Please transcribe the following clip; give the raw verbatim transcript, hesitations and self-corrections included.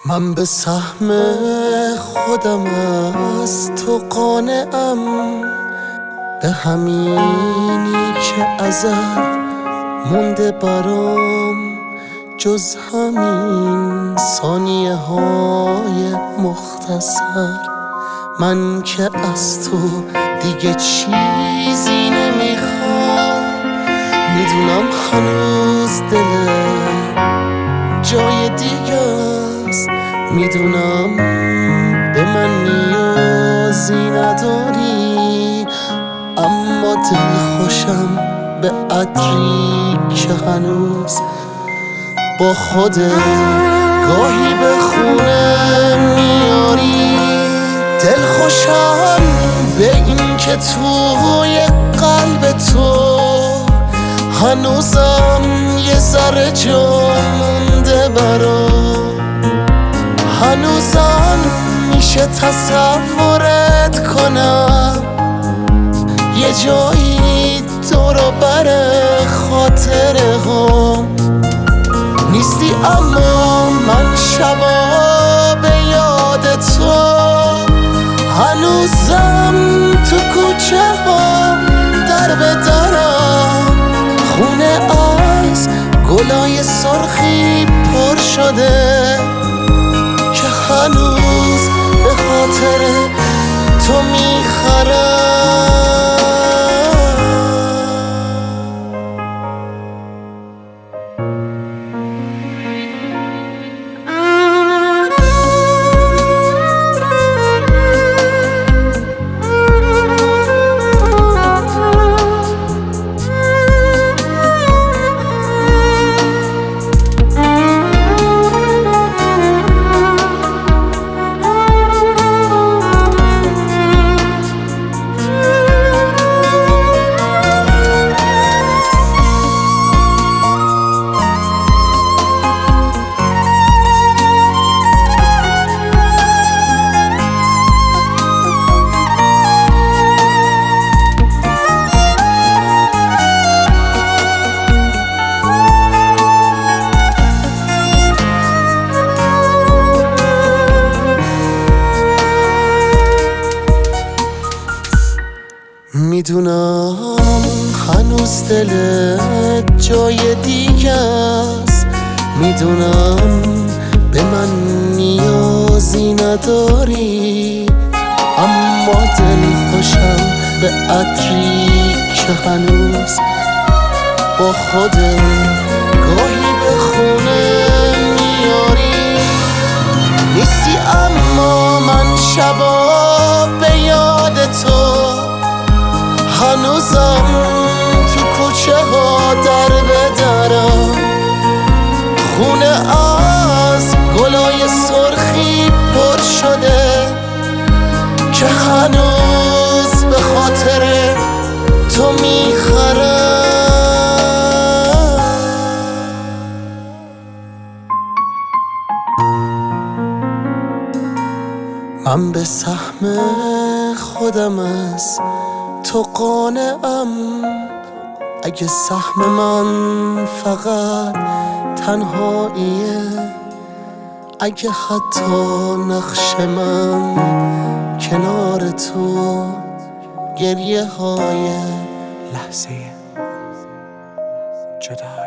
من به سهم خودم از تو قانعم، به همینی که ازت مونده برام، جز همین ثانیه های مختصر. من که از تو دیگه چیزی نمیخوام، میدونم هنوز دلت جای دیگه است، میدونم به من نیازی نداری، اما دل خوشم به عطری که هنوز با خودت گاهی به خونه میاری. دل خوشم به این که توی قلب تو هنوزم یه ذره جا مونده برام، هنوزم میشه تصورت کنم یه جایی دورو بر خاطره هم نیستی، اما من شبا به یاد تو هنوزم تو کوچه ها در به درم، خونه از گلای سرخی پر شده که هنوز به خاطر تو میخرم. میدونم هنوز دلت جای دیگه است، میدونم به من نیازی نداری، اما دل خوشم به عطری که هنوز با خودت گاهی به خونه میاری. نیستی اما من شبا به یاد تو هنوزم تو کوچه ها در به درم، خونه از گلای سرخی پر شده که هنوز به خاطر تو میخرم. من به سهم خودم از تو قانعم، اگه سهم من فقط تنهاییه، اگه حتی نقش من کنار تو گریه های لحظه جدایی.